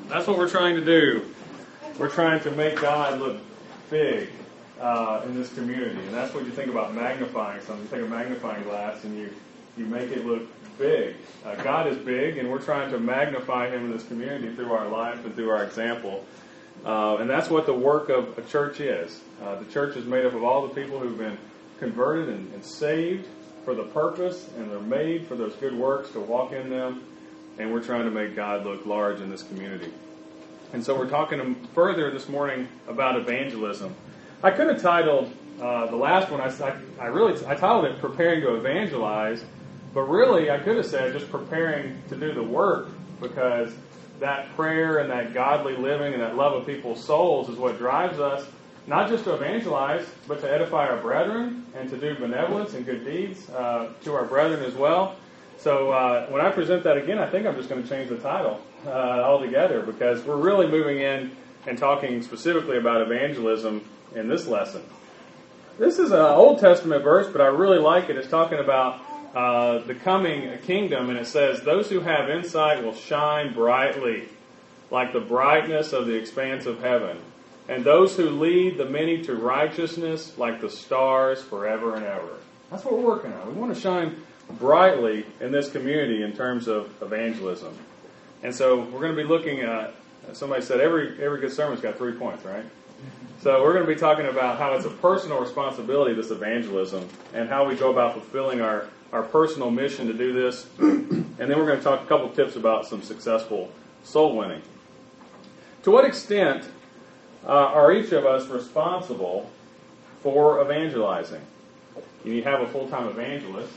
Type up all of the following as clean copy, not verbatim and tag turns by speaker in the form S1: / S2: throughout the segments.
S1: That's what we're trying to do. We're trying to make God look big in this community. And that's what you think about magnifying something. You take a magnifying glass and you make it look big. God is big, and we're trying to magnify Him in this community through our life and through our example. And that's what the work of a church is. The church is made up of all the people who've been converted and saved for the purpose, and they're made for those good works to walk in them. And we're trying to make God look large in this community. And so we're talking further this morning about evangelism. I could have titled the last one, I titled it Preparing to Evangelize, but really I could have said just preparing to do the work, because that prayer and that godly living and that love of people's souls is what drives us, not just to evangelize, but to edify our brethren and to do benevolence and good deeds to our brethren as well. So when I present that again, I think I'm just going to change the title altogether, because we're really moving in and talking specifically about evangelism in this lesson. This is an Old Testament verse, but I really like it. It's talking about the coming kingdom, and it says, "Those who have insight will shine brightly, like the brightness of the expanse of heaven. And those who lead the many to righteousness, like the stars forever and ever." That's what we're working on. We want to shine brightly in this community in terms of evangelism. And so we're going to be looking at, somebody said every good sermon's got 3 points, right? So we're going to be talking about how it's a personal responsibility, this evangelism, and how we go about fulfilling our personal mission to do this. And then we're going to talk a couple tips about some successful soul winning. To what extent are each of us responsible for evangelizing? You have a full-time evangelist.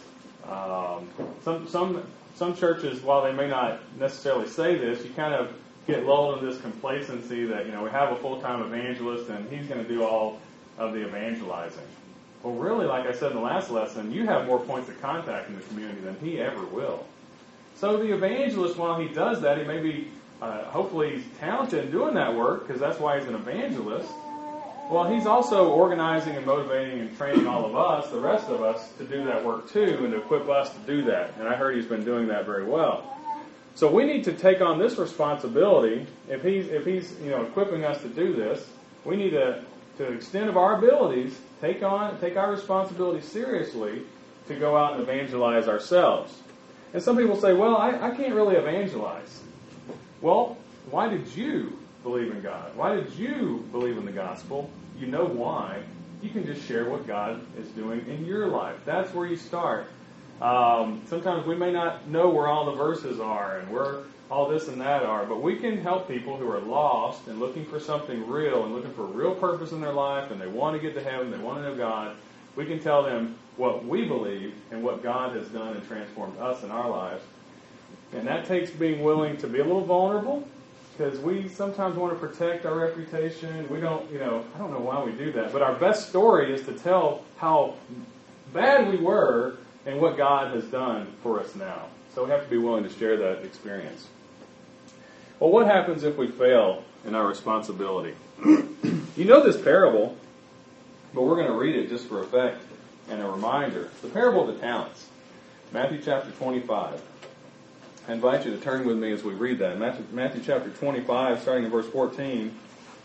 S1: Some churches, while they may not necessarily say this, you kind of get lulled into this complacency that, we have a full-time evangelist and he's going to do all of the evangelizing. Well, really, like I said in the last lesson, you have more points of contact in the community than he ever will. So the evangelist, while he does that, he may be, hopefully he's talented in doing that work, because that's why he's an evangelist. Well, he's also organizing and motivating and training all of us, the rest of us, to do that work too, and to equip us to do that. And I heard he's been doing that very well. So we need to take on this responsibility. If he's equipping us to do this, we need to the extent of our abilities, take our responsibility seriously to go out and evangelize ourselves. And some people say, well, I can't really evangelize. Well, why did you believe in God? Why did you believe in the gospel? You know why. You can just share what God is doing in your life. That's where you start. Sometimes we may not know where all the verses are and where all this and that are, but we can help people who are lost and looking for something real and looking for real purpose in their life, and they want to get to heaven, they want to know God. We can tell them what we believe and what God has done and transformed us in our lives. And that takes being willing to be a little vulnerable, because we sometimes want to protect our reputation. We don't, I don't know why we do that, but our best story is to tell how bad we were and what God has done for us now. So we have to be willing to share that experience. Well, what happens if we fail in our responsibility? You know this parable, but we're going to read it just for effect and a reminder. The parable of the talents, Matthew chapter 25. I invite you to turn with me as we read that. Matthew chapter 25, starting in verse 14.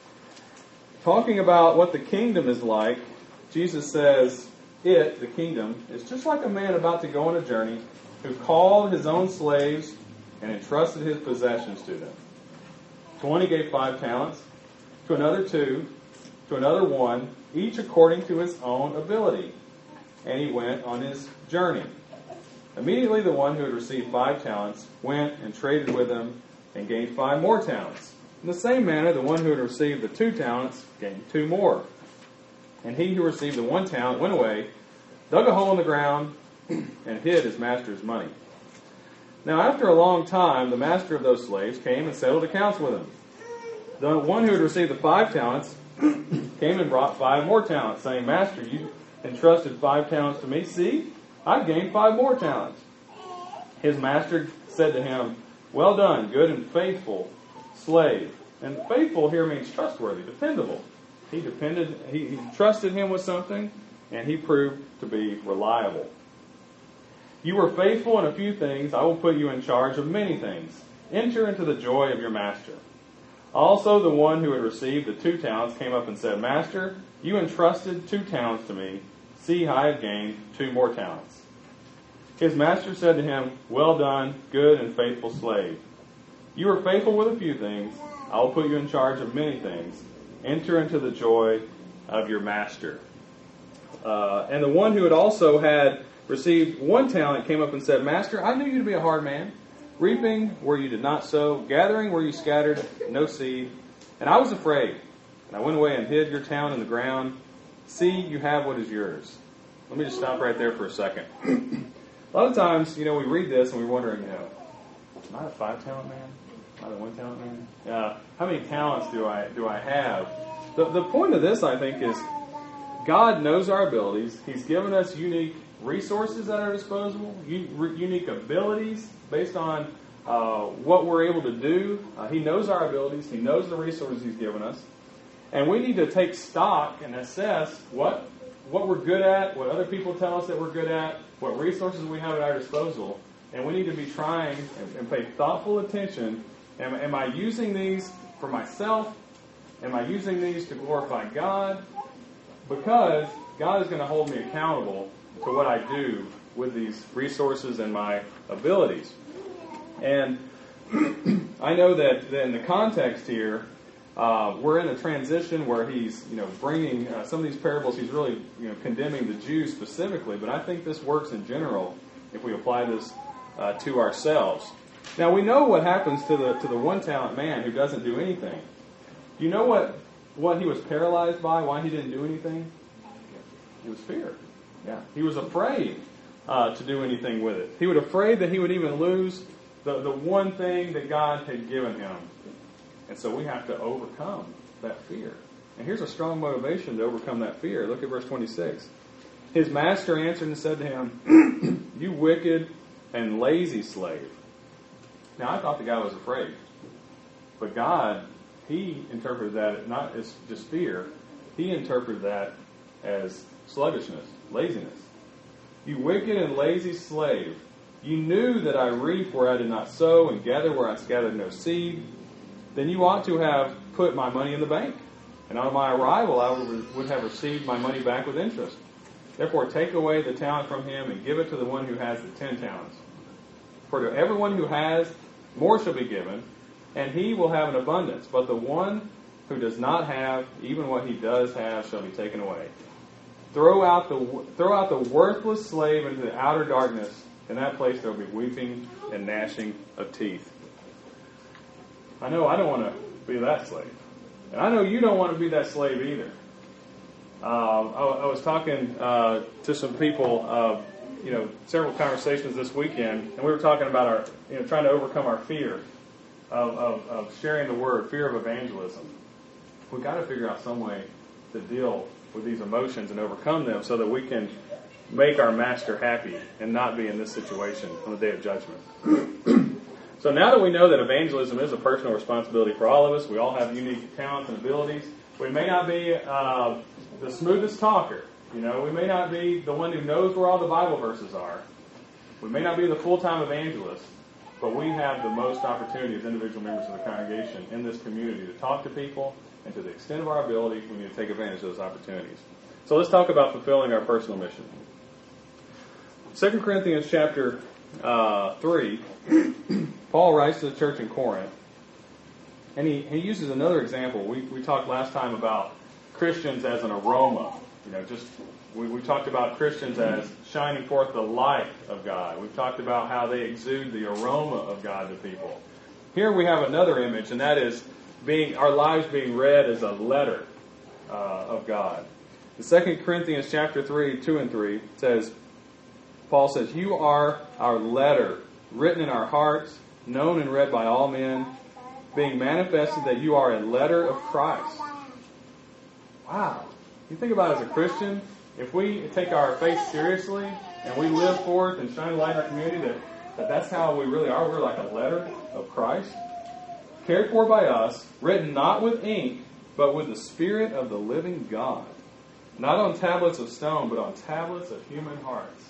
S1: Talking about what the kingdom is like, Jesus says, the kingdom, is just like a man about to go on a journey who called his own slaves and entrusted his possessions to them. To one he gave 5 talents, to another 2, to another 1, each according to his own ability. And he went on his journey. Immediately the one who had received 5 talents went and traded with them and gained 5 more talents. In the same manner, the one who had received the 2 talents gained 2 more. And he who received the 1 talent went away, dug a hole in the ground, and hid his master's money. Now after a long time, the master of those slaves came and settled accounts with him. The one who had received the 5 talents came and brought 5 more talents, saying, Master, you entrusted 5 talents to me. See, I've gained 5 more talents. His master said to him, Well done, good and faithful slave. And faithful here means trustworthy, dependable. He trusted him with something, and he proved to be reliable. You were faithful in a few things. I will put you in charge of many things. Enter into the joy of your master. Also the one who had received the 2 talents came up and said, Master, you entrusted 2 talents to me. See, I have gained 2 more talents. His master said to him, Well done, good and faithful slave. You were faithful with a few things. I will put you in charge of many things. Enter into the joy of your master. And the one who had received 1 talent came up and said, Master, I knew you to be a hard man, reaping where you did not sow, gathering where you scattered no seed. And I was afraid, and I went away and hid your talent in the ground. See, you have what is yours. Let me just stop right there for a second. A lot of times, we read this and we're wondering, am I a 5-talent man? Am I a 1-talent man? How many talents do I have? The point of this, I think, is God knows our abilities. He's given us unique resources at our disposal, unique abilities based on what we're able to do. He knows our abilities. He knows the resources He's given us. And we need to take stock and assess what we're good at, what other people tell us that we're good at, what resources we have at our disposal. And we need to be trying and pay thoughtful attention. Am I using these for myself? Am I using these to glorify God? Because God is going to hold me accountable to what I do with these resources and my abilities. And I know that in the context here, we're in a transition where he's, bringing some of these parables. He's really, condemning the Jews specifically. But I think this works in general if we apply this to ourselves. Now we know what happens to the 1-talent man who doesn't do anything. Do you know what he was paralyzed by? Why he didn't do anything? It was fear. Yeah, he was afraid to do anything with it. He was afraid that he would even lose the one thing that God had given him. And so we have to overcome that fear. And here's a strong motivation to overcome that fear. Look at verse 26. His master answered and said to him, You wicked and lazy slave. Now, I thought the guy was afraid. But God, He interpreted that not as just fear. He interpreted that as sluggishness, laziness. You wicked and lazy slave. You knew that I reap where I did not sow and gather where I scattered no seed. Then you ought to have put my money in the bank. And on my arrival I would have received my money back with interest. Therefore take away the talent from him and give it to the one who has the 10 talents. For to everyone who has, more shall be given, and he will have an abundance. But the one who does not have, even what he does have, shall be taken away. Throw out the worthless slave into the outer darkness. In that place there will be weeping and gnashing of teeth. I know I don't want to be that slave. And I know you don't want to be that slave either. I was talking to some people, several conversations this weekend, and we were talking about our, trying to overcome our fear of sharing the word, fear of evangelism. We've got to figure out some way to deal with these emotions and overcome them so that we can make our master happy and not be in this situation on the day of judgment. So now that we know that evangelism is a personal responsibility for all of us, we all have unique talents and abilities. We may not be the smoothest talker. We may not be the one who knows where all the Bible verses are. We may not be the full-time evangelist, but we have the most opportunity as individual members of the congregation in this community to talk to people, and to the extent of our ability, we need to take advantage of those opportunities. So let's talk about fulfilling our personal mission. 2 Corinthians chapter 3, Paul writes to the church in Corinth, and he uses another example. We talked last time about Christians as an aroma. We talked about Christians as shining forth the light of God. We've talked about how they exude the aroma of God to people. Here we have another image, and that is our lives being read as a letter of God. In 2 Corinthians chapter 3, 2 and 3 says, Paul says, You are our letter, written in our hearts, known and read by all men, being manifested that you are a letter of Christ. Wow. You think about it as a Christian, if we take our faith seriously and we live forth and shine light in our community, that's how we really are. We're like a letter of Christ, cared for by us, written not with ink, but with the Spirit of the living God. Not on tablets of stone, but on tablets of human hearts.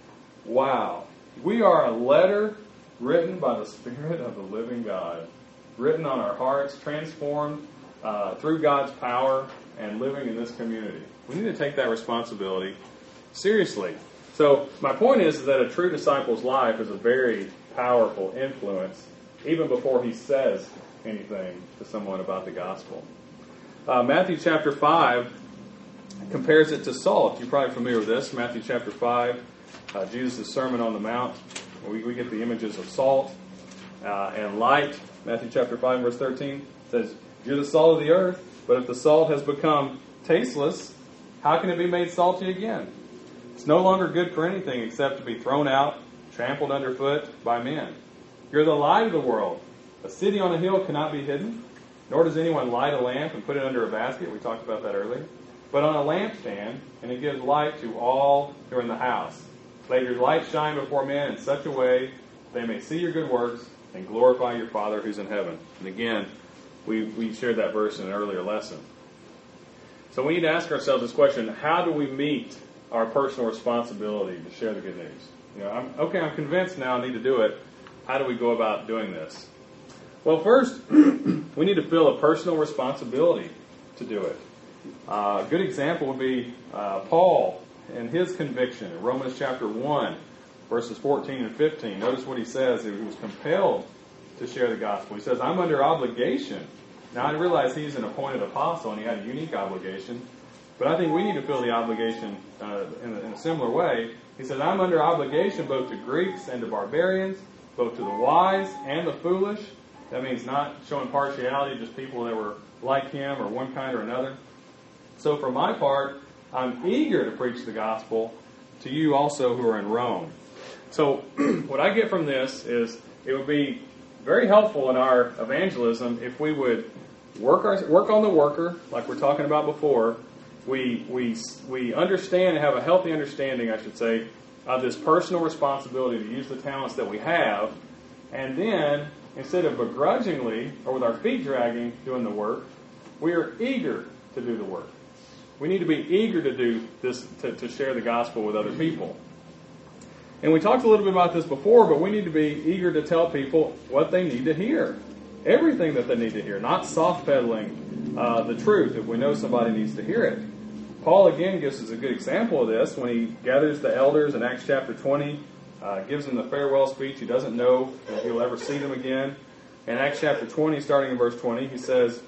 S1: Wow. We are a letter written by the Spirit of the living God. written on our hearts, transformed through God's power, and living in this community. We need to take that responsibility seriously. So my point is that a true disciple's life is a very powerful influence, even before he says anything to someone about the gospel. Matthew chapter 5 compares it to salt. You're probably familiar with this. Matthew chapter 5, Jesus' Sermon on the Mount. We get the images of salt and light. Matthew chapter 5, verse 13 says, "You're the salt of the earth, but if the salt has become tasteless, how can it be made salty again? It's no longer good for anything except to be thrown out, trampled underfoot by men. You're the light of the world. A city on a hill cannot be hidden, nor does anyone light a lamp and put it under a basket." We talked about that earlier. "But on a lampstand, and it gives light to all who are in the house. Let your light shine before men in such a way they may see your good works and glorify your Father who's in heaven." And again, we shared that verse in an earlier lesson. So we need to ask ourselves this question: how do we meet our personal responsibility to share the good news? I'm convinced now I need to do it. How do we go about doing this? Well, first, we need to feel a personal responsibility to do it. A good example would be Paul and his conviction in Romans chapter 1, verses 14 and 15. Notice what he says. He was compelled to share the gospel. He says, "I'm under obligation." Now, I realize he's an appointed apostle and he had a unique obligation, but I think we need to feel the obligation in a similar way. He says, "I'm under obligation both to Greeks and to barbarians, both to the wise and the foolish." That means not showing partiality, just people that were like him or one kind or another. "So for my part, I'm eager to preach the gospel to you also who are in Rome." So what I get from this is it would be very helpful in our evangelism if we would work on the worker, like we're talking about before. We understand and have a healthy understanding, I should say, of this personal responsibility to use the talents that we have, and then instead of begrudgingly or with our feet dragging doing the work, we are eager to do the work. We need to be eager to do this, to share the gospel with other people. And we talked a little bit about this before, but we need to be eager to tell people what they need to hear. Everything that they need to hear, not soft peddling the truth if we know somebody needs to hear it. Paul again gives us a good example of this when he gathers the elders in Acts chapter 20, gives them the farewell speech. He doesn't know if he'll ever see them again. In Acts chapter 20, starting in verse 20, he says,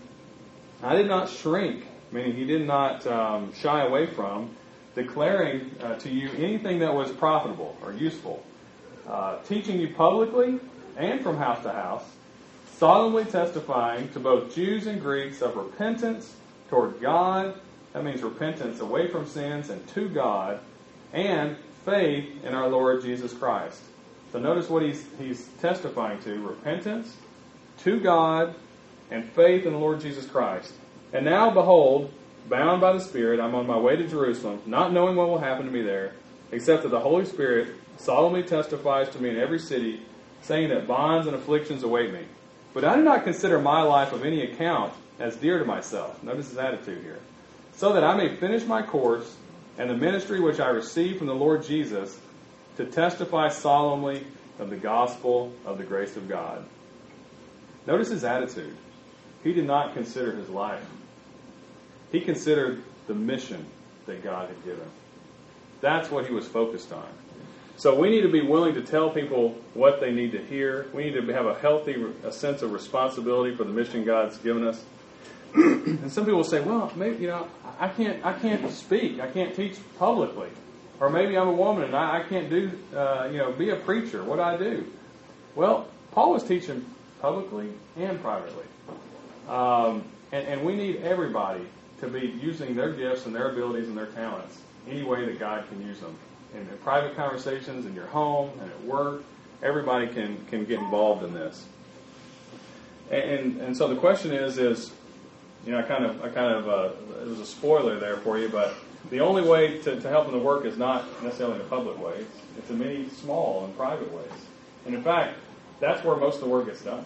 S1: "I did not shrink," meaning he did not shy away from, "declaring to you anything that was profitable or useful, teaching you publicly and from house to house, solemnly testifying to both Jews and Greeks of repentance toward God," that means repentance away from sins and to God, "and faith in our Lord Jesus Christ." So notice what he's testifying to: repentance, to God, and faith in the Lord Jesus Christ. "And now, behold, bound by the Spirit, I'm on my way to Jerusalem, not knowing what will happen to me there, except that the Holy Spirit solemnly testifies to me in every city, saying that bonds and afflictions await me. But I do not consider my life of any account as dear to myself." Notice his attitude here. "So that I may finish my course and the ministry which I received from the Lord Jesus, to testify solemnly of the gospel of the grace of God." Notice his attitude. He did not consider his life. He considered the mission that God had given. That's what he was focused on. So we need to be willing to tell people what they need to hear. We need to have a sense of responsibility for the mission God's given us. And some people will say, "Well, maybe I can't speak. I can't teach publicly, or maybe I'm a woman and I can't do be a preacher. What do I do?" Well, Paul was teaching publicly and privately, and we need everybody to be using their gifts and their abilities and their talents any way that God can use them. In private conversations, in your home, and at work, everybody can get involved in this. And so the question is I kind of it was a spoiler there for you, but the only way to help in the work is not necessarily in a public way. It's in many small and private ways. And in fact, that's where most of the work gets done.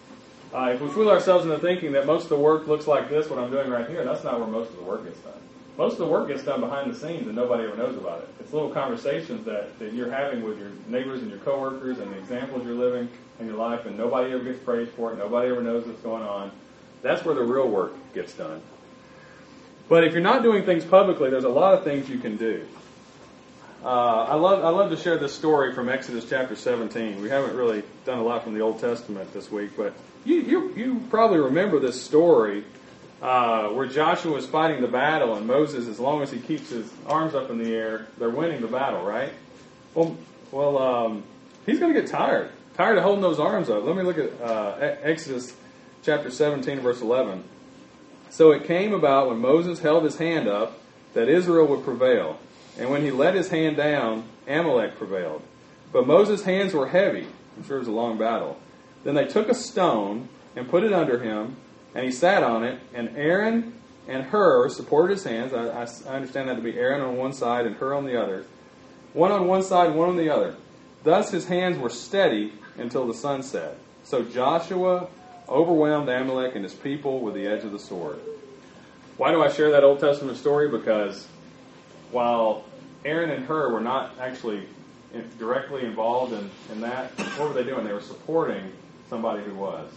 S1: If we fool ourselves into thinking that most of the work looks like this, what I'm doing right here, that's not where most of the work gets done. most of the work gets done behind the scenes and nobody ever knows about it. It's little conversations that you're having with your neighbors and your coworkers and the examples you're living in your life, and nobody ever gets praised for it. Nobody ever knows what's going on. That's where the real work gets done. But if you're not doing things publicly, there's a lot of things you can do. I love to share this story from Exodus chapter 17. We haven't really done a lot from the Old Testament this week, but you probably remember this story where Joshua is fighting the battle, and Moses, as long as he keeps his arms up in the air, they're winning the battle, right? Well, he's going to get tired of holding those arms up. Let me look at Exodus chapter 17, verse 11. So it came about when Moses held his hand up that Israel would prevail. And when he let his hand down, Amalek prevailed. But Moses' hands were heavy. I'm sure it was a long battle. Then they took a stone and put it under him, and he sat on it. And Aaron and Hur supported his hands. I understand that to be Aaron on one side and Hur on the other. One on one side, one on the other. Thus his hands were steady until the sun set. So Joshua overwhelmed Amalek and his people with the edge of the sword. Why do I share that Old Testament story? Because while Aaron and Hur were not actually directly involved in that, what were they doing? They were supporting somebody who was.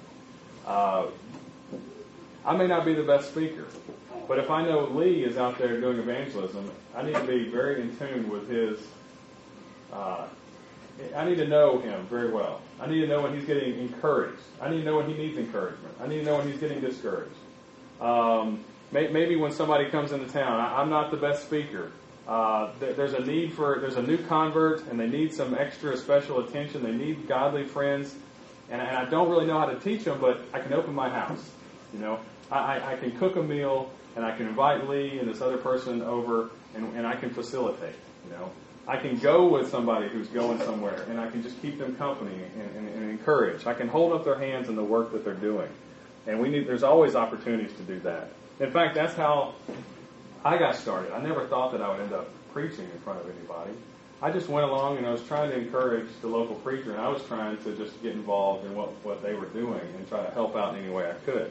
S1: I may not be the best speaker, but if I know Lee is out there doing evangelism, I need to be very in tune with his. I need to know him very well. I need to know when he's getting encouraged. I need to know when he needs encouragement. I need to know when he's getting discouraged. Maybe when somebody comes into town, I'm not the best speaker. There's a new convert, and they need some extra special attention. They need godly friends, and I don't really know how to teach them, but I can open my house. I can cook a meal, and I can invite Lee and this other person over, and I can facilitate. I can go with somebody who's going somewhere, and I can just keep them company and encourage. I can hold up their hands in the work that they're doing, and there's always opportunities to do that. In fact, that's how I got started. I never thought that I would end up preaching in front of anybody. I just went along and I was trying to encourage the local preacher, and I was trying to just get involved in what they were doing and try to help out in any way I could.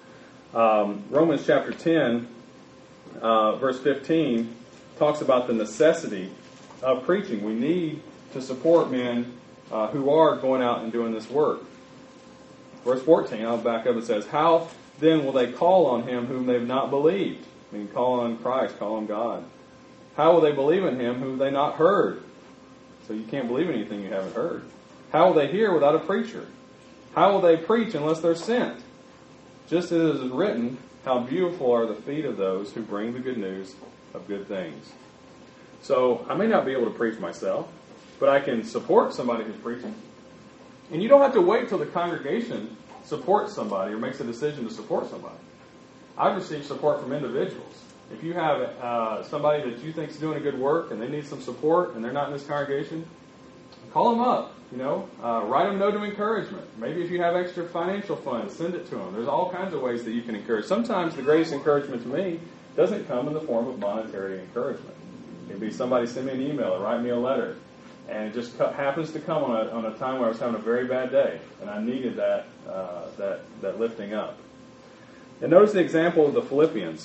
S1: Romans chapter 10, verse 15, talks about the necessity of preaching. We need to support men who are going out and doing this work. Verse 14, I'll back up. It says, how then will they call on him whom they've not believed? I mean, call on Christ, call on God. How will they believe in him whom they not heard? So you can't believe anything you haven't heard. How will they hear without a preacher? How will they preach unless they're sent? Just as it is written, how beautiful are the feet of those who bring the good news of good things. So I may not be able to preach myself, but I can support somebody who's preaching. And you don't have to wait till the congregation supports somebody or makes a decision to support somebody. I've received support from individuals. If you have somebody that you think is doing a good work and they need some support and they're not in this congregation, call them up. Write them a note of encouragement. Maybe if you have extra financial funds, send it to them. There's all kinds of ways that you can encourage. Sometimes the greatest encouragement to me doesn't come in the form of monetary encouragement. It could be somebody send me an email or write me a letter, and it just happens to come on a time where I was having a very bad day, and I needed that lifting up. And notice the example of the Philippians.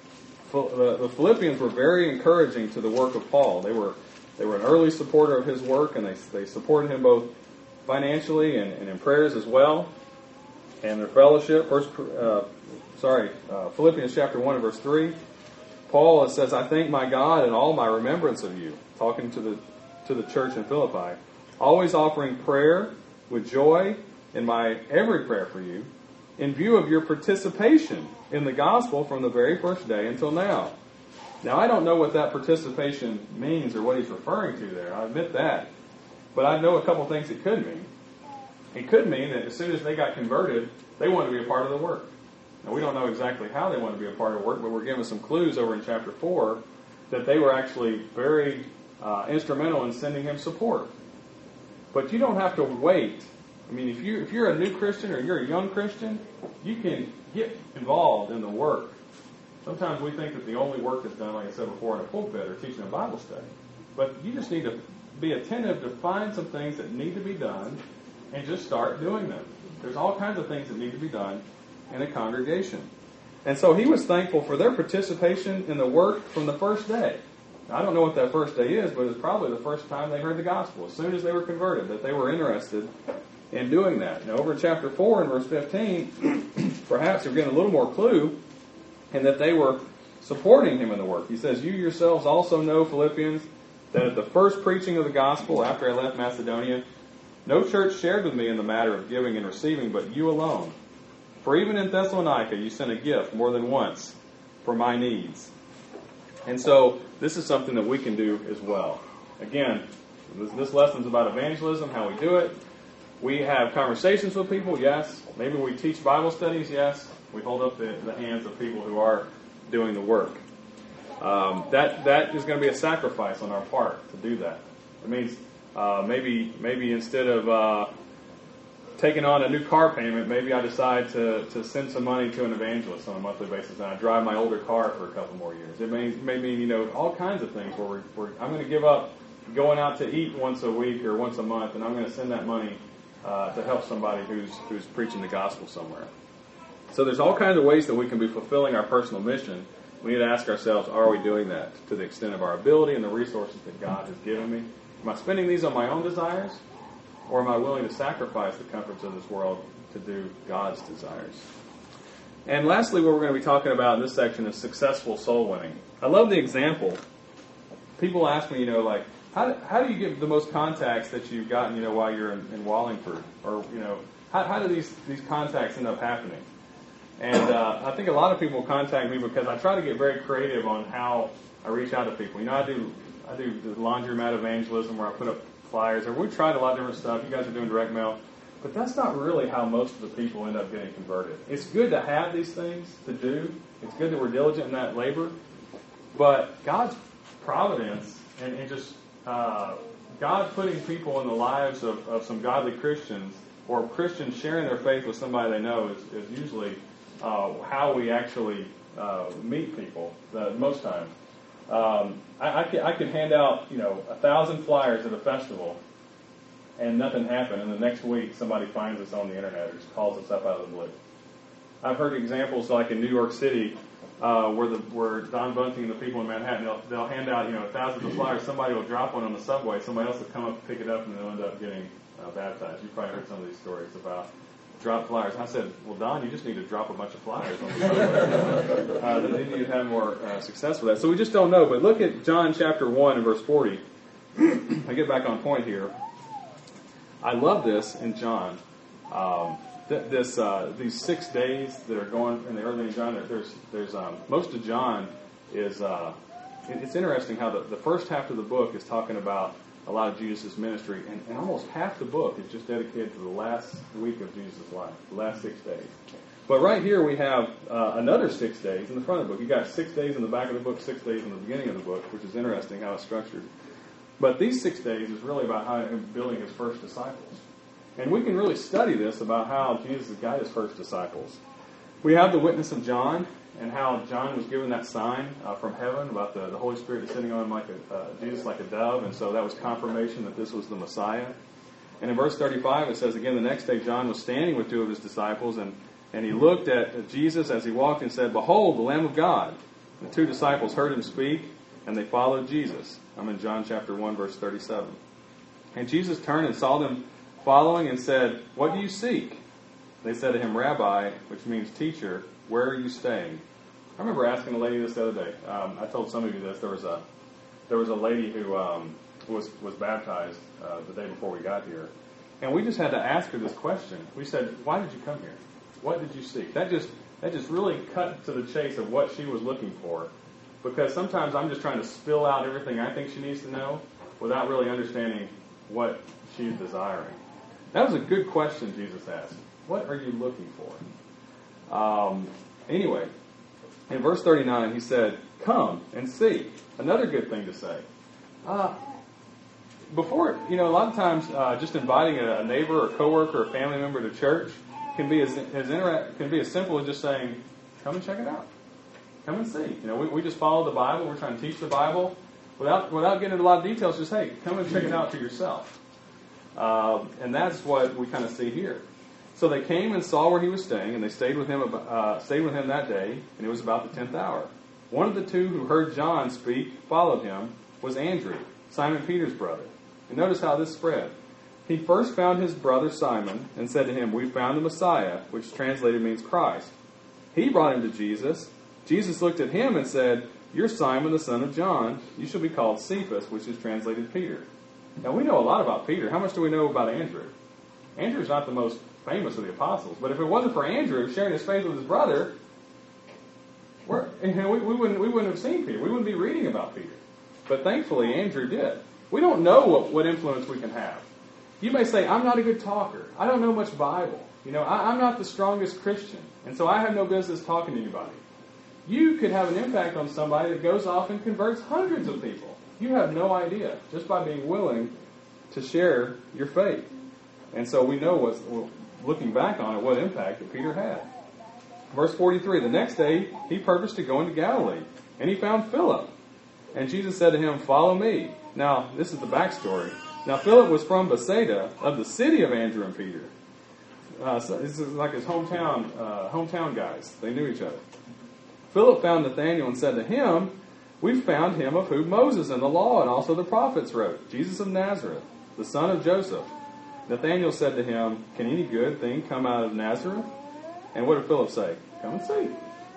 S1: The Philippians were very encouraging to the work of Paul. They were an early supporter of his work, and they supported him both financially and in prayers as well. And their fellowship, Philippians chapter 1 and verse 3. Paul says, I thank my God in all my remembrance of you, talking to the church in Philippi, always offering prayer with joy in my every prayer for you, in view of your participation in the gospel from the very first day until now. Now, I don't know what that participation means or what he's referring to there. I admit that. But I know a couple things it could mean. It could mean that as soon as they got converted, they wanted to be a part of the work. Now, we don't know exactly how they want to be a part of the work, but we're given some clues over in chapter 4 that they were actually very instrumental in sending him support. But you don't have to wait. I mean, if you're a new Christian or you're a young Christian, you can get involved in the work. Sometimes we think that the only work that's done, like I said before, in a pulpit or teaching a Bible study. But you just need to be attentive to find some things that need to be done and just start doing them. There's all kinds of things that need to be done in a congregation. And so he was thankful for their participation in the work from the first day. I don't know what that first day is, but it's probably the first time they heard the gospel, as soon as they were converted, that they were interested in doing that. Now, over in chapter 4 and verse 15, perhaps we're getting a little more clue in that they were supporting him in the work. He says, "You yourselves also know, Philippians, that at the first preaching of the gospel after I left Macedonia, no church shared with me in the matter of giving and receiving, but you alone. For even in Thessalonica you sent a gift more than once for my needs." And so this is something that we can do as well. Again, this lesson is about evangelism, how we do it. We have conversations with people, yes. Maybe we teach Bible studies, yes. We hold up the hands of people who are doing the work. That is going to be a sacrifice on our part to do that. It means maybe instead of taking on a new car payment, maybe I decide to send some money to an evangelist on a monthly basis, and I drive my older car for a couple more years. It may mean all kinds of things where I'm going to give up going out to eat once a week or once a month, and I'm going to send that money to help somebody who's preaching the gospel somewhere. So there's all kinds of ways that we can be fulfilling our personal mission. We need to ask ourselves, are we doing that to the extent of our ability and the resources that God has given me? Am I spending these on my own desires? Or am I willing to sacrifice the comforts of this world to do God's desires? And lastly, what we're going to be talking about in this section is successful soul winning. I love the example. People ask me, how do you get the most contacts that you've gotten, while you're in Wallingford? Or, how do these contacts end up happening? And I think a lot of people contact me because I try to get very creative on how I reach out to people. I do the laundromat evangelism where I put up flyers, or we've tried a lot of different stuff. You guys are doing direct mail. But that's not really how most of the people end up getting converted. It's good to have these things to do. It's good that we're diligent in that labor. But God's providence and just God putting people in the lives of some godly Christians, or Christians sharing their faith with somebody they know, is usually how we actually meet people most times. I could hand out 1,000 flyers at a festival and nothing happened, and the next week somebody finds us on the internet or just calls us up out of the blue. I've heard examples like in New York City where Don Bunting and the people in Manhattan, they'll hand out thousands of flyers. Somebody will drop one on the subway, somebody else will come up and pick it up, and they'll end up getting baptized. You've probably heard some of these stories about drop flyers. I said, well, Don, you just need to drop a bunch of flyers on the subway. Then you'd have more success with that. So we just don't know. But look at John chapter 1 and verse 40. I get back on point here. I love this in John. These 6 days that are going in the early in John, there's most of John is, it's interesting how the first half of the book is talking about a lot of Jesus' ministry, and almost half the book is just dedicated to the last week of Jesus' life, the last 6 days. But right here we have another 6 days in the front of the book. You got 6 days in the back of the book, 6 days in the beginning of the book, which is interesting how it's structured. But these 6 days is really about how him building his first disciples. And we can really study this about how Jesus got his first disciples. We have the witness of John, and how John was given that sign from heaven about the Holy Spirit descending on him Jesus like a dove, and so that was confirmation that this was the Messiah. And in verse 35 it says, again, the next day John was standing with 2 of his disciples, and he looked at Jesus as he walked and said, "Behold, the Lamb of God." The 2 disciples heard him speak, and they followed Jesus. I'm in John chapter 1, verse 37. And Jesus turned and saw them following and said, "What do you seek?" They said to him, "Rabbi," which means teacher, "where are you staying?" I remember asking a lady this the other day. I told some of you this. There was a lady who was baptized the day before we got here, and we just had to ask her this question. We said, "Why did you come here? What did you seek?" That just really cut to the chase of what she was looking for, because sometimes I'm just trying to spill out everything I think she needs to know without really understanding what she's desiring. That was a good question Jesus asked. What are you looking for? Anyway, in verse 39, he said, "Come and see." Another good thing to say. Before, a lot of times, just inviting a neighbor, or coworker, or family member to church can be as simple as just saying, "Come and check it out. Come and see." We just follow the Bible. We're trying to teach the Bible without getting into a lot of details. Just, hey, come and check it out for yourself. And that's what we kind of see here. So they came and saw where he was staying, and they stayed with him that day, and it was about the 10th hour. One of the two who heard John speak followed him was Andrew, Simon Peter's brother. And notice how this spread. He first found his brother Simon and said to him, "We found the Messiah," which translated means Christ. He brought him to Jesus. Jesus looked at him and said, "You're Simon the son of John. You shall be called Cephas," which is translated Peter. Now we know a lot about Peter. How much do we know about Andrew? Andrew's not the most famous of the apostles, but if it wasn't for Andrew sharing his faith with his brother, we wouldn't have seen Peter. We wouldn't be reading about Peter. But thankfully, Andrew did. We don't know what influence we can have. You may say, "I'm not a good talker. I don't know much Bible. I'm not the strongest Christian, and so I have no business talking to anybody." You could have an impact on somebody that goes off and converts hundreds of people. You have no idea, just by being willing to share your faith. And so we know, looking back on it, what impact that Peter had. Verse 43, the next day he purposed to go into Galilee, and he found Philip. And Jesus said to him, "Follow me." Now, this is the backstory. Now, Philip was from Bethsaida, of the city of Andrew and Peter. So this is like his hometown guys. They knew each other. Philip found Nathanael and said to him, "We've found him of whom Moses and the law and also the prophets wrote, Jesus of Nazareth, the son of Joseph." Nathanael said to him, "Can any good thing come out of Nazareth?" And what did Philip say? "Come and see."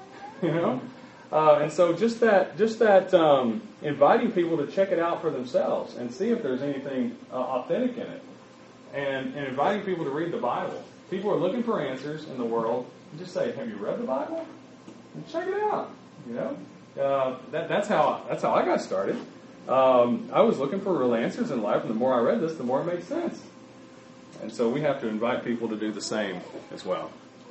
S1: And so just that inviting people to check it out for themselves and see if there's anything authentic in it, and inviting people to read the Bible. People are looking for answers in the world. Just say, "Have you read the Bible? And check it out." That's how I got started. I was looking for real answers in life, and the more I read this, the more it made sense. And so we have to invite people to do the same as well.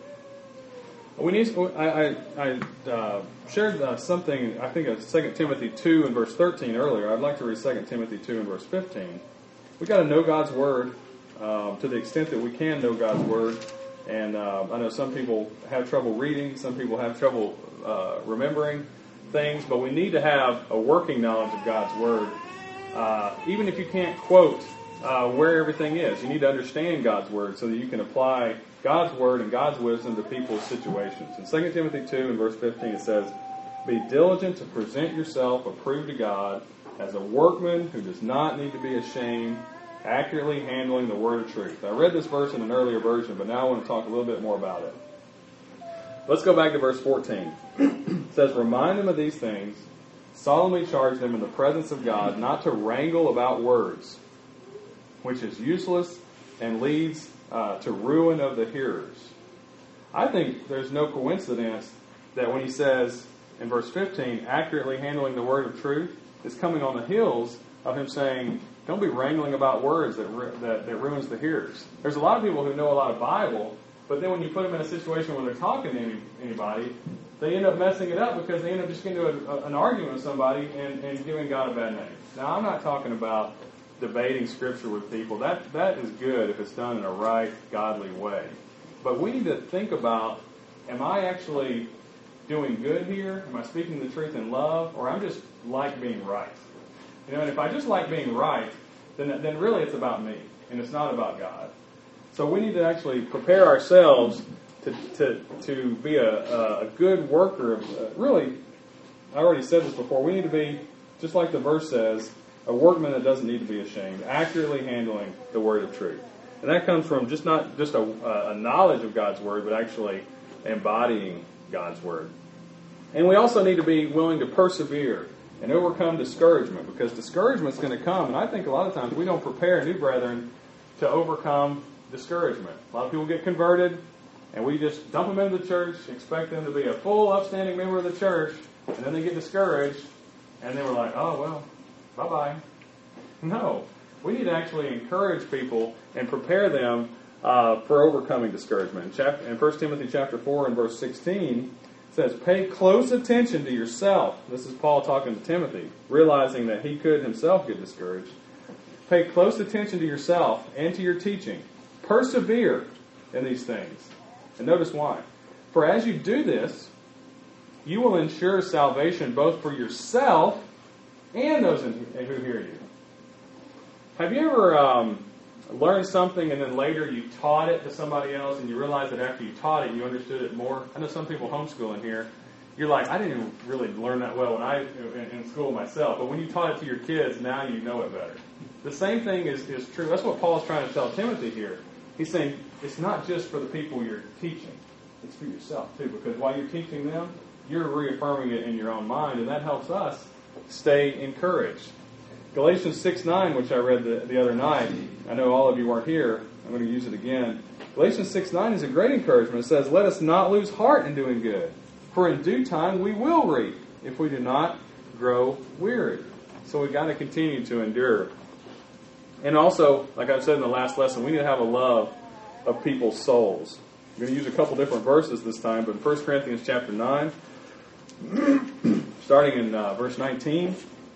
S1: I shared something, I think, of 2 Timothy 2 and verse 13 earlier. I'd like to read 2 Timothy 2 and verse 15. We've got to know God's Word to the extent that we can know God's Word. And I know some people have trouble reading, some people have trouble remembering things, but we need to have a working knowledge of God's Word. Even if you can't quote where everything is, you need to understand God's Word so that you can apply God's Word and God's wisdom to people's situations. In 2 Timothy 2 and verse 15 it says, "Be diligent to present yourself approved to God as a workman who does not need to be ashamed, accurately handling the word of truth." I read this verse in an earlier version, but now I want to talk a little bit more about it. Let's go back to verse 14. It says, "Remind them of these things, solemnly charge them in the presence of God not to wrangle about words, which is useless and leads to ruin of the hearers." I think there's no coincidence that when he says in verse 15, accurately handling the word of truth, is coming on the heels of him saying, don't be wrangling about words that ruins the hearers. There's a lot of people who know a lot of Bible, but then when you put them in a situation where they're talking to anybody, they end up messing it up because they end up just getting into an argument with somebody and giving God a bad name. Now, I'm not talking about debating Scripture with people. That is good if it's done in a right, godly way. But we need to think about, am I actually doing good here? Am I speaking the truth in love? Or I'm just like being right? And if I just like being right, then really it's about me, and it's not about God. So we need to actually prepare ourselves to be a good worker. Really, I already said this before, we need to be, just like the verse says, a workman that doesn't need to be ashamed, accurately handling the word of truth. And that comes from not just a knowledge of God's word, but actually embodying God's word. And we also need to be willing to persevere and overcome discouragement, because discouragement is going to come. And I think a lot of times we don't prepare new brethren to overcome discouragement. A lot of people get converted, and we just dump them into the church, expect them to be a full, upstanding member of the church, and then they get discouraged, and then we're like, oh, well, bye-bye. No. We need to actually encourage people and prepare them for overcoming discouragement. In 1 Timothy chapter 4 and verse 16, it says, pay close attention to yourself. This is Paul talking to Timothy, realizing that he could himself get discouraged. Pay close attention to yourself and to your teaching. Persevere in these things. And notice why. For as you do this, you will ensure salvation both for yourself and those who hear you. Have you ever learned something and then later you taught it to somebody else and you realized that after you taught it, you understood it more. I know some people homeschool in here. You're like, I didn't even really learn that well when I in school myself. But when you taught it to your kids, now you know it better. The same thing is true. That's what Paul's trying to tell Timothy here. He's saying it's not just for the people you're teaching. It's for yourself too. Because while you're teaching them, you're reaffirming it in your own mind. And that helps us stay encouraged. Galatians 6:9, which I read the other night. I know all of you weren't here. I'm going to use it again. Galatians 6:9 is a great encouragement. It says, let us not lose heart in doing good. For in due time we will reap if we do not grow weary. So we've got to continue to endure. And also, like I've said in the last lesson, we need to have a love of people's souls. I'm going to use a couple different verses this time, but in 1 Corinthians chapter 9, starting in verse 19.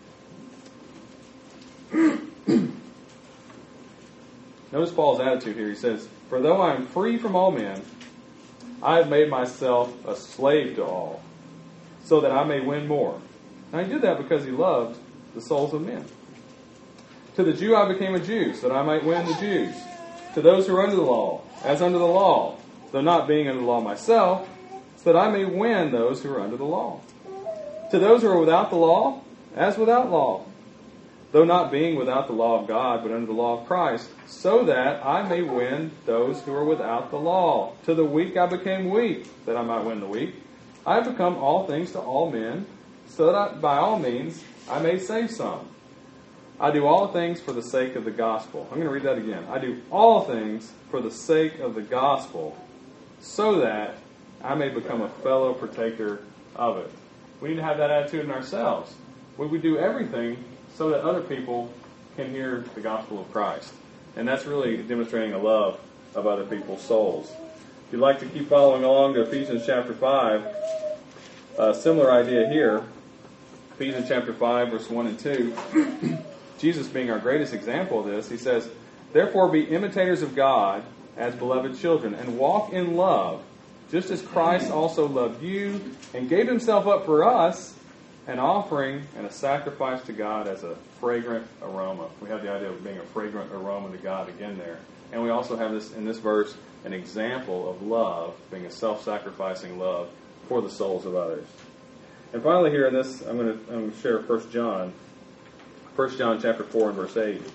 S1: Notice Paul's attitude here. He says, for though I am free from all men, I have made myself a slave to all, so that I may win more. And he did that because he loved the souls of men. To the Jew I became a Jew, so that I might win the Jews. To those who are under the law, as under the law, though not being under the law myself, so that I may win those who are under the law. To those who are without the law, as without law, though not being without the law of God, but under the law of Christ, so that I may win those who are without the law. To the weak I became weak, that I might win the weak. I have become all things to all men, so that by all means I may save some. I do all things for the sake of the gospel. I'm going to read that again. I do all things for the sake of the gospel, so that I may become a fellow partaker of it. We need to have that attitude in ourselves. We do everything so that other people can hear the gospel of Christ. And that's really demonstrating a love of other people's souls. If you'd like to keep following along to Ephesians chapter 5, a similar idea here. Ephesians chapter 5, verse 1 and 2. Jesus being our greatest example of this, he says, therefore be imitators of God as beloved children, and walk in love, just as Christ also loved you and gave himself up for us, an offering and a sacrifice to God as a fragrant aroma. We have the idea of being a fragrant aroma to God again there. And we also have this in this verse, an example of love, being a self-sacrificing love for the souls of others. And finally here in this, I'm going to share 1 John. 1 John chapter 4 and verse 8. It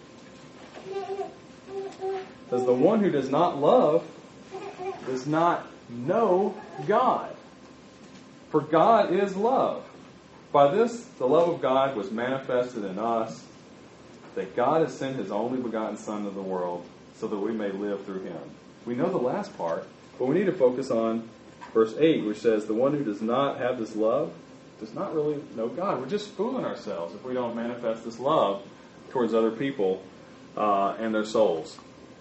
S1: says, the one who does not love does not know God. For God is love. By this, the love of God was manifested in us, that God has sent his only begotten Son into the world, so that we may live through him. We know the last part, but we need to focus on verse 8, which says, the one who does not have this love does not really know God. We're just fooling ourselves if we don't manifest this love towards other people and their souls.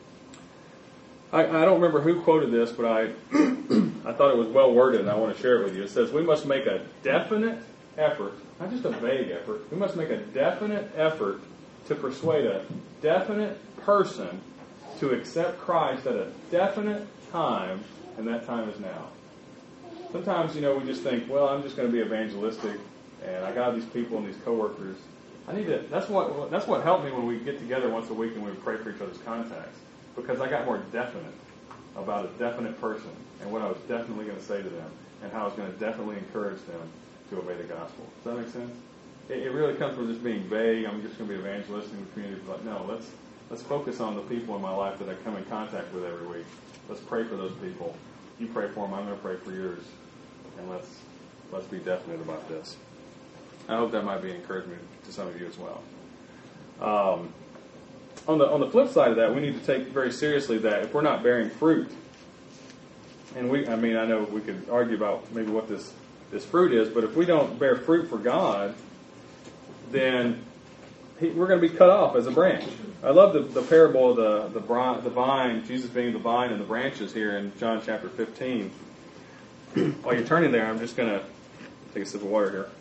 S1: I don't remember who quoted this, but I thought it was well worded, and I want to share it with you. It says, we must make a definite effort, not just a vague effort, we must make a definite effort to persuade a definite person to accept Christ at a definite time, and that time is now. Sometimes, we just think, well, I'm just going to be evangelistic, and I got these people and these coworkers. That's what helped me when we get together once a week and we pray for each other's contacts, because I got more definite about a definite person and what I was definitely going to say to them and how I was going to definitely encourage them to obey the gospel. Does that make sense? It really comes from just being vague. I'm just going to be evangelistic in the community. But no, let's focus on the people in my life that I come in contact with every week. Let's pray for those people. You pray for them. I'm going to pray for yours. And let's be definite about this. I hope that might be encouragement to some of you as well. On the flip side of that, we need to take very seriously that if we're not bearing fruit, and I know we could argue about maybe what this fruit is, but if we don't bear fruit for God, then we're going to be cut off as a branch. I love the parable of the vine, Jesus being the vine and the branches here in John chapter 15. While you're turning there, I'm just going to take a sip of water here.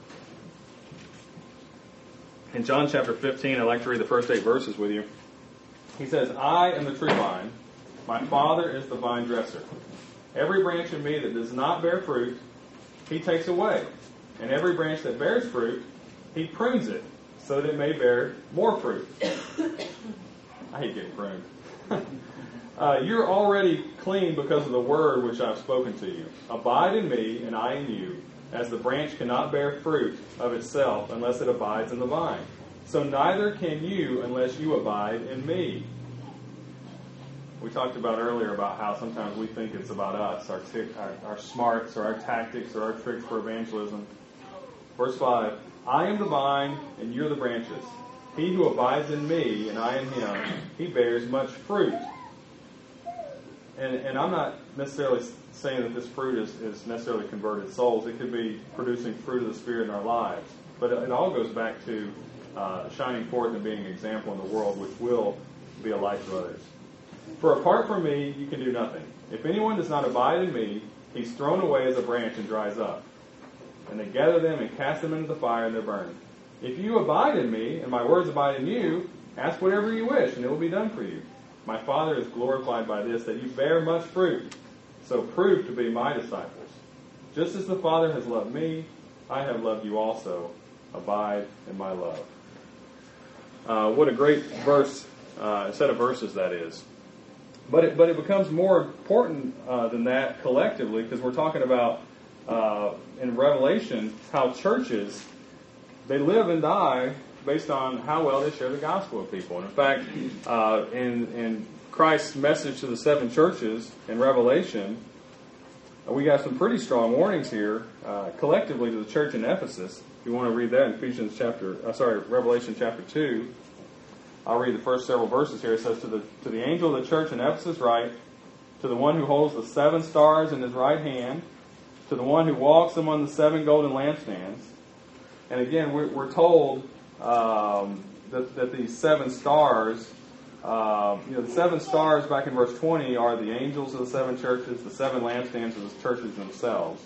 S1: In John chapter 15, I'd like to read the first 8 verses with you. He says, I am the true vine. My Father is the vine dresser. Every branch in me that does not bear fruit, he takes away. And every branch that bears fruit, he prunes it, so that it may bear more fruit. I hate getting pruned. You're already clean because of the word which I've spoken to you. Abide in me, and I in you, as the branch cannot bear fruit of itself unless it abides in the vine. So neither can you unless you abide in me. We talked about earlier about how sometimes we think it's about us, our smarts or our tactics or our tricks for evangelism. Verse 5, I am the vine and you're the branches. He who abides in me and I in him, he bears much fruit. And I'm not necessarily saying that this fruit is necessarily converted souls. It could be producing fruit of the Spirit in our lives. But it all goes back to shining forth and being an example in the world, which will be a light to others. For apart from me, you can do nothing. If anyone does not abide in me, he's thrown away as a branch and dries up. And they gather them and cast them into the fire, and they're burned. If you abide in me, and my words abide in you, ask whatever you wish, and it will be done for you. My Father is glorified by this, that you bear much fruit. So prove to be my disciples. Just as the Father has loved me, I have loved you also. Abide in my love. What a great verse, set of verses that is. But it becomes more important than that collectively, because we're talking about in Revelation how churches, they live and die based on how well they share the gospel with people. And in fact, in Christ's message to the 7 churches in Revelation, we got some pretty strong warnings here collectively to the church in Ephesus. If you want to read that in Revelation chapter 2. I'll read the first several verses here. It says, to the angel of the church in Ephesus write, to the one who holds the 7 stars in his right hand, to the one who walks among the 7 golden lampstands. And again, we're told that these 7 stars, the 7 stars back in verse 20 are the angels of the 7 churches, the 7 lampstands of the churches themselves.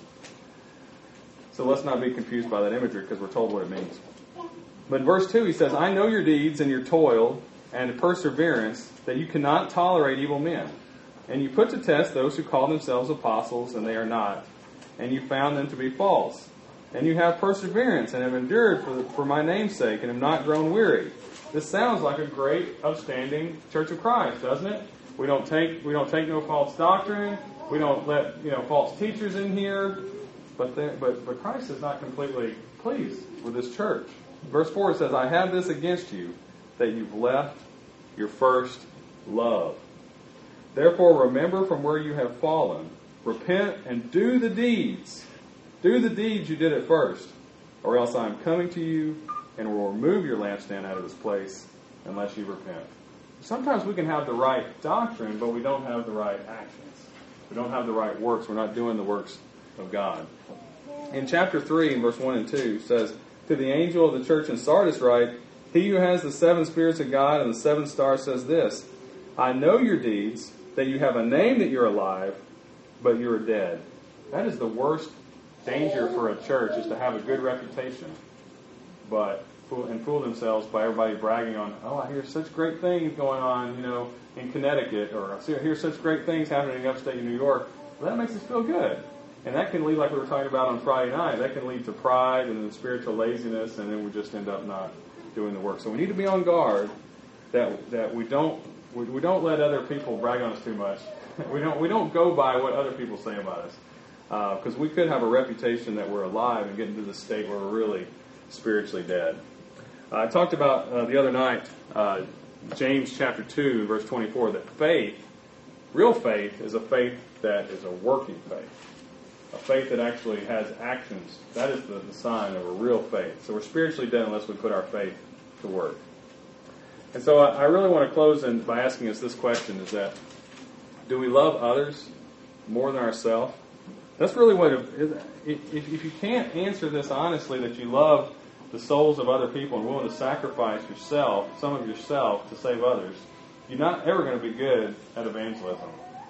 S1: So let's not be confused by that imagery, because we're told what it means. But in verse 2 he says, I know your deeds and your toil and perseverance, that you cannot tolerate evil men. And you put to test those who call themselves apostles, and they are not. And you found them to be false. And you have perseverance and have endured for my name's sake, and have not grown weary. This sounds like a great, upstanding Church of Christ, doesn't it? We don't take no false doctrine. We don't let false teachers in here. But Christ is not completely pleased with this church. Verse 4 says, I have this against you, that you've left your first love. Therefore remember from where you have fallen. Repent and do the deeds. Do the deeds you did at first, or else I am coming to you and will remove your lampstand out of its place unless you repent. Sometimes we can have the right doctrine, but we don't have the right actions. We don't have the right works. We're not doing the works of God. In chapter 3, in verse 1 and 2, says, to the angel of the church in Sardis write, he who has the 7 spirits of God and the 7 stars says this, I know your deeds, that you have a name that you're alive, but you are dead. That is the worst danger for a church, is to have a good reputation, but fool themselves by everybody bragging on, I hear such great things going on, in Connecticut, or I hear such great things happening in upstate New York. Well, that makes us feel good. And that can lead, like we were talking about on Friday night, that can lead to pride and then spiritual laziness, and then we just end up not doing the work. So we need to be on guard that we don't let other people brag on us too much. we don't go by what other people say about us, because we could have a reputation that we're alive and get into the state where we're really spiritually dead. I talked about the other night, James chapter 2, verse 24, that faith, real faith, is a faith that is a working faith. A faith that actually has actions. That is the sign of a real faith. So we're spiritually dead unless we put our faith to work. And so I really want to close by asking us this question, is that, do we love others more than ourselves? That's really what it is. If you can't answer this honestly, that you love the souls of other people and willing to sacrifice yourself, some of yourself, to save others, you're not ever going to be good at evangelism.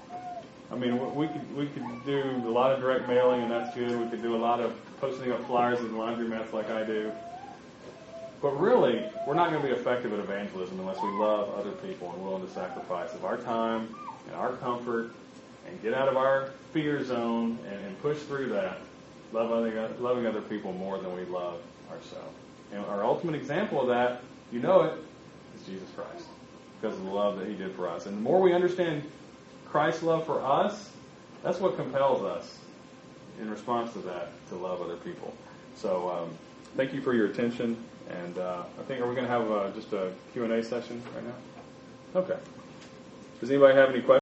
S1: I mean, we could do a lot of direct mailing, and that's good. We could do a lot of posting up flyers in laundromats like I do. But really, we're not going to be effective at evangelism unless we love other people and willing to sacrifice of our time and our comfort and get out of our fear zone and push through that, loving other people more than we love ourselves. And our ultimate example of that, it, is Jesus Christ. because of the love that he did for us. And the more we understand Christ's love for us, that's what compels us in response to that to love other people. So thank you for your attention. And I think, are we going to have just a Q&A session right now? Okay. Does anybody have any questions?